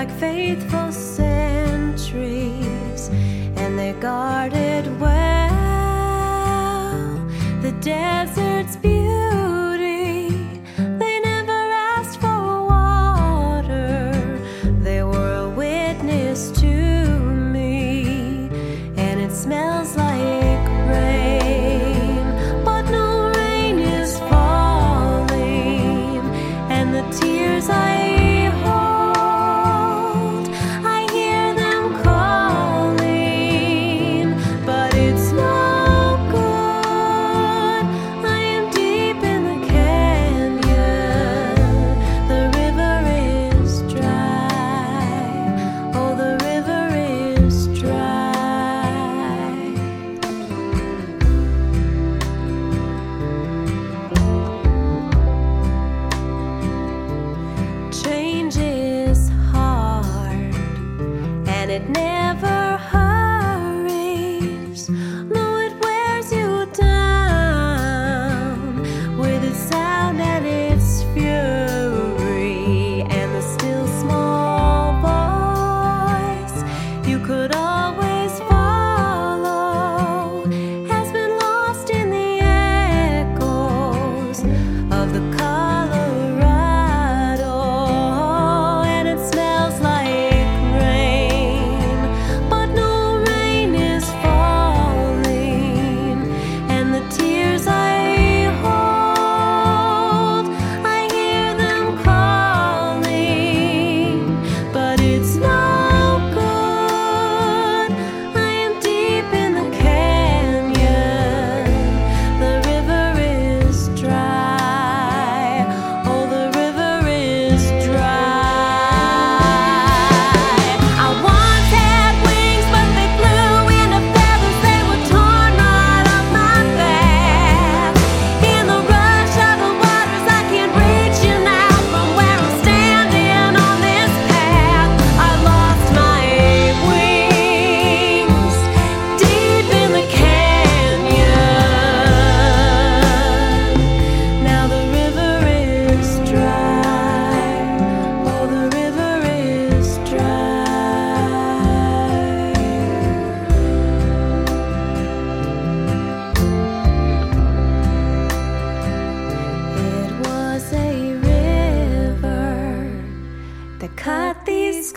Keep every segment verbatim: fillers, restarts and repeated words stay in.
like faithful sentries, and they guarded well the desert's beauty. They never asked for water, they were a witness to me, and it smells like rain, but no rain is falling, and the tears I it never hurries, no, it wears you down with its sound and its fury, and the still small voice you could always follow has been lost in the echoes of the Colorado, and it smells like cut these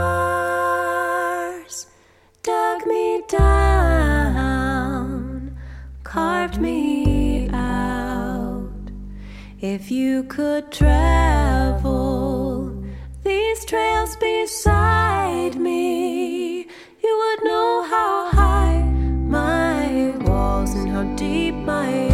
scars, dug me down, carved me out. If you could travel these trails beside me, you would know how high my walls and how deep my